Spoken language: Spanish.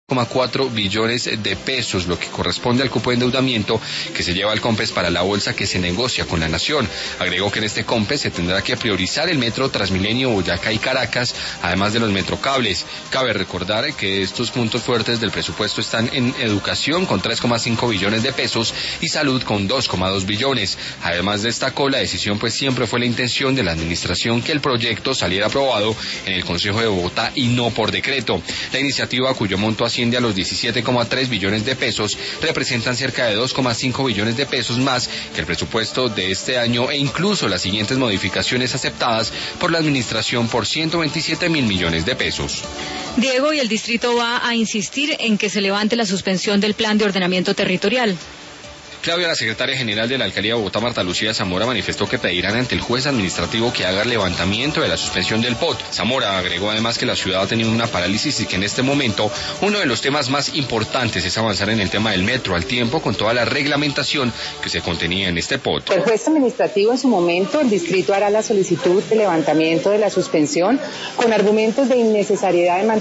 1,4 billones de pesos, lo que corresponde al cupo de endeudamiento que se lleva al COMPES para la bolsa que se negocia con la Nación. Agregó que en este COMPES se tendrá que priorizar el metro Transmilenio, Boyacá y Caracas, además de los metrocables. Cabe recordar que estos puntos fuertes del presupuesto están en educación con 3,5 billones de pesos y salud con 2,2 billones. Además destacó la decisión, pues siempre fue la intención de la administración que el proyecto saliera aprobado en el Consejo de Bogotá y no por decreto. La iniciativa, cuyo monto asciende a los 17,3 billones de pesos, representan cerca de 2,5 billones de pesos más que el presupuesto de este año e incluso las siguientes modificaciones aceptadas por la administración por 127.000 millones de pesos. Diego, y el distrito va a insistir en que se levante la suspensión del plan de ordenamiento territorial. Claudia, la secretaria general de la Alcaldía de Bogotá, Marta Lucía Zamora, manifestó que pedirán ante el juez administrativo que haga el levantamiento de la suspensión del POT. Zamora agregó además que la ciudad ha tenido una parálisis y que en este momento uno de los temas más importantes es avanzar en el tema del metro al tiempo con toda la reglamentación que se contenía en este POT. El juez administrativo en su momento, el distrito hará la solicitud de levantamiento de la suspensión con argumentos de innecesariedad de mantenimiento